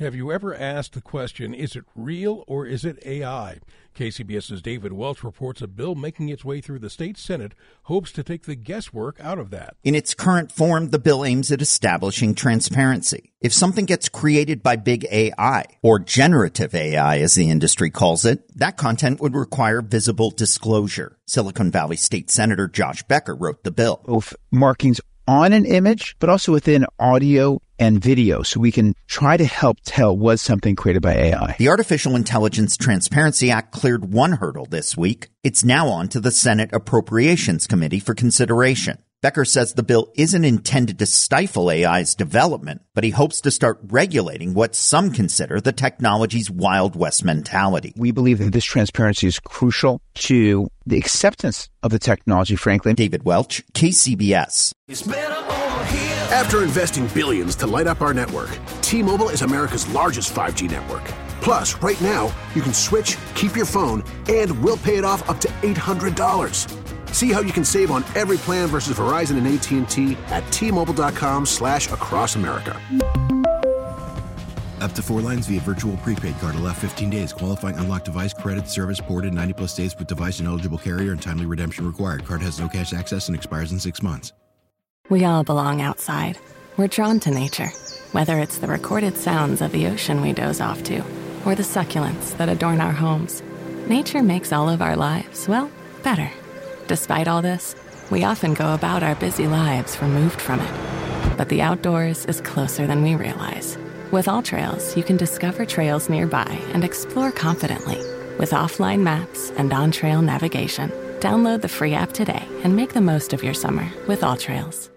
Have you ever asked the question, is it real or is it AI? KCBS's David Welch reports a bill making its way through the state Senate hopes to take the guesswork out of that. In its current form, the bill aims at establishing transparency. If something gets created by big AI, or generative AI as the industry calls it, that content would require visible disclosure. Silicon Valley State Senator Josh Becker wrote the bill. Both markings on an image, but also within audio and video, so we can try to help tell was something created by AI. The Artificial Intelligence Transparency Act cleared one hurdle this week. It's now on to the Senate Appropriations Committee for consideration. Becker says the bill isn't intended to stifle AI's development, but he hopes to start regulating what some consider the technology's Wild West mentality. We believe that this transparency is crucial to the acceptance of the technology, frankly. David Welch, KCBS. After investing billions to light up our network, T-Mobile is America's largest 5G network. Plus, right now, you can switch, keep your phone, and we'll pay it off up to $800. See how you can save on every plan versus Verizon and AT&T at T-Mobile.com/across America. Up to 4 lines via virtual prepaid card. Allow 15 days. Qualifying unlocked device credit service ported 90-plus days with device and eligible carrier and timely redemption required. Card has no cash access and expires in 6 months. We all belong outside. We're drawn to nature. Whether it's the recorded sounds of the ocean we doze off to, or the succulents that adorn our homes, nature makes all of our lives, well, better. Despite all this, we often go about our busy lives removed from it. But the outdoors is closer than we realize. With AllTrails, you can discover trails nearby and explore confidently. With offline maps and on-trail navigation, download the free app today and make the most of your summer with AllTrails.